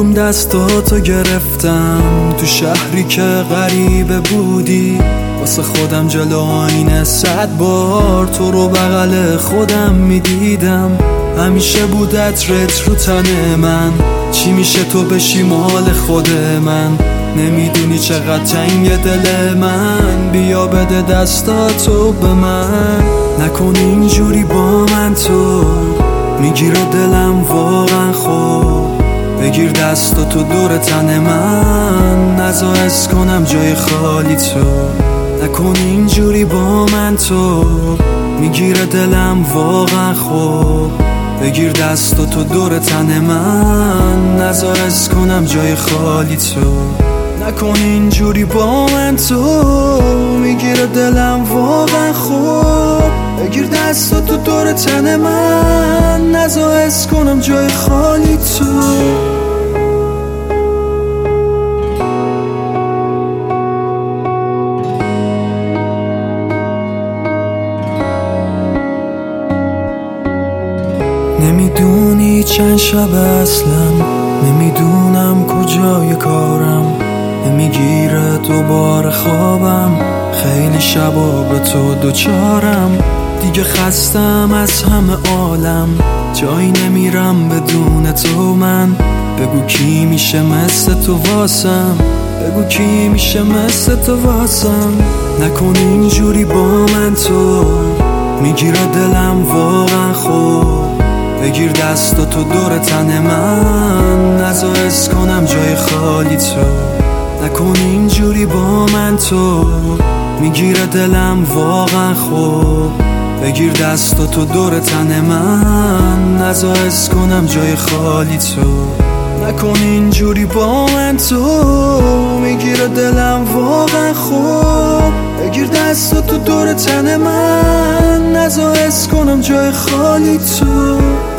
دستاتو گرفتم تو شهری که غریبه بودی، واسه خودم جلو آینه 100 بار تو رو بغل خودم میدیدم. همیشه بود عطرت رو تن من، چی میشه تو بشی مال خود من؟ نمیدونی چقدر تنگ دل من، بیا بده دستاتو به من. نکن اینجوری با من، تو میگیره دلم واقعا خوب. بگیر دستاتو دور تن من، نذار حس کنم جای خالی تو. نکن اینجوری با من، تو میگیره دلم واقعا خوب. بگیر دستاتو دور تن من، نذار حس کنم جای خالی تو. نکن اینجوری با من، تو میگیره دلم واقعا خوب. بگیر دستاتو دور تن من، نذار حس کنم جای خالی تو. نمیدونی چند شب اصلا، نمیدونم کجای کارم، نمیگیره دوباره خوابم. خیلی شبا به تو دوچارم، دیگه خستم از همه عالم. جایی نمیرم بدون تو من، بگو کی میشه مثل تو واسم، بگو کی میشه مثل تو واسم. نکن اینجوری با من، تو میگیره دلم واقعا خوب. بگیر دستاتو دور تن من، نذار حس کنم جای خالی تو. نکن اینجوری با من، تو میگیره دلم واقعا خوب. بگیر دستاتو دور تن من، نذار حس کنم جای خالی تو. نکن اینجوری با من، تو میگیره دلم واقعا خوب. بگیر دستاتو دور تن من، نذار حس کنم جای خالی تو.